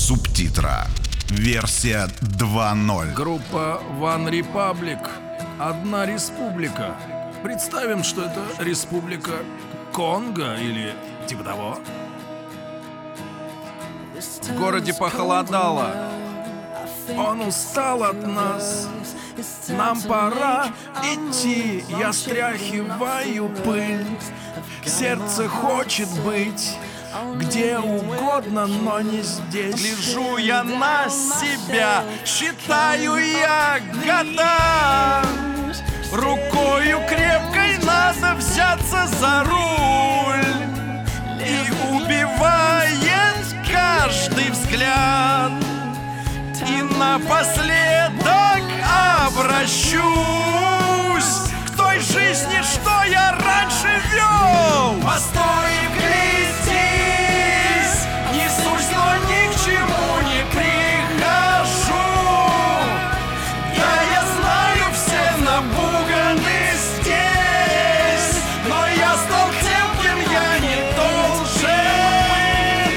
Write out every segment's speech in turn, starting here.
Субтитра. Версия 2.0. Группа One Republic. Одна республика. Представим, что это республика Конго или типа того. В городе похолодало. Он устал от нас. Нам пора идти. Я стряхиваю пыль. Сердце хочет быть где угодно, но не здесь. Гляжу я на себя, считаю я года. Рукою крепкой надо взяться за руль. И убивает каждый взгляд. И напоследок обращусь к той жизни, что я раньше вел. Постой и глядись, несусь, но ни к чему не прихожу. Да, я знаю, все напуганы здесь, но я стал тем, кем я не должен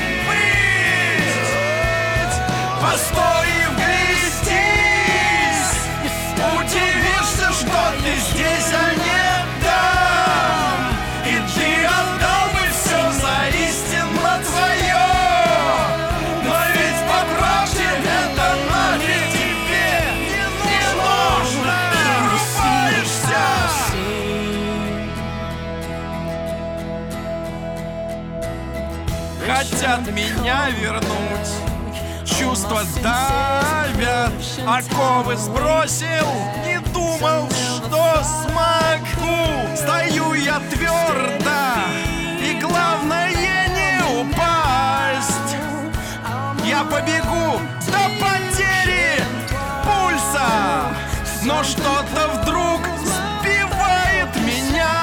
быть. Постой и вглядись, удивишься, что ты здесь, а не там. И ты отдал бы все за истинно твое. Но ведь по правде это нафиг тебе не нужно. Врубаешься. Хотят меня вернуть, чувства давят, оковы сбросил, не думал, что смогу. Стою я твердо, и главное не упасть. Я побегу до потери пульса, но что-то вдруг сбивает меня,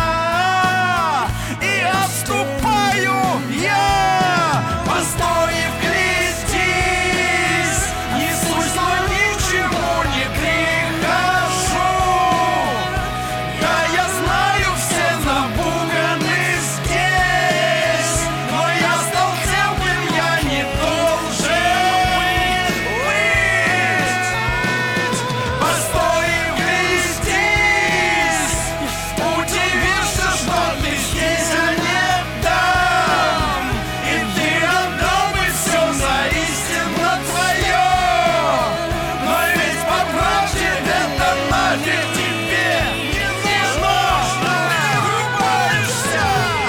и отступаю я. Постой и вглядись, несусь, но ни к чему не прихожу. Да, я знаю, все напуганы здесь, но я стал тем, кем я не должен быть. Постой и вглядись, удивишься, что ты здесь, а не там. И ты отдал бы все за истинно твое. Но ведь по правде это нафиг тебе не нужно. Врубаешься.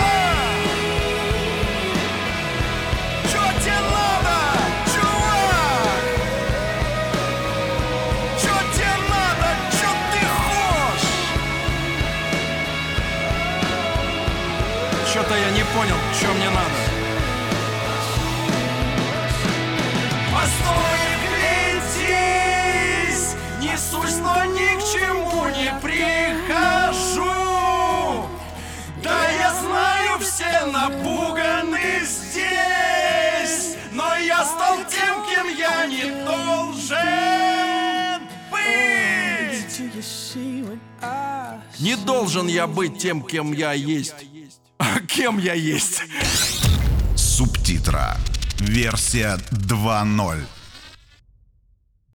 Чё тебе надо, чувак? Чё тебе надо, чё ты хочешь? Чё-то я не понял, чё мне надо. Постой и глядись, несусь, но ни к чему не прихожу. Да, я знаю, все напуганы здесь, но я стал тем, кем я не должен быть. Не должен я быть тем, кем я есть. А кем я есть? Субтитра. Версия 2.0.